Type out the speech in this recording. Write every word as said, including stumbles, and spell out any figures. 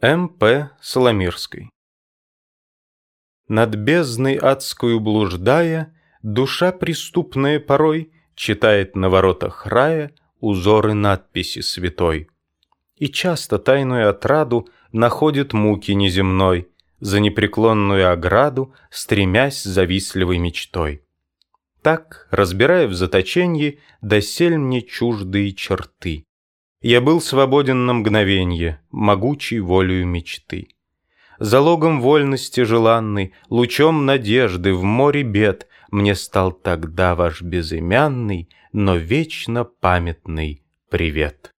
М П Соломирской. Над бездной адскую блуждая, душа преступная порой читает на воротах рая узоры надписи святой. И часто тайную отраду находит муки неземной, за непреклонную ограду стремясь завистливой мечтой. Так, разбирая в заточенье досель мне чуждые черты, я был свободен на мгновенье, могучей волею мечты. Залогом вольности желанной, лучом надежды в море бед мне стал тогда ваш безымянный, но вечно памятный привет.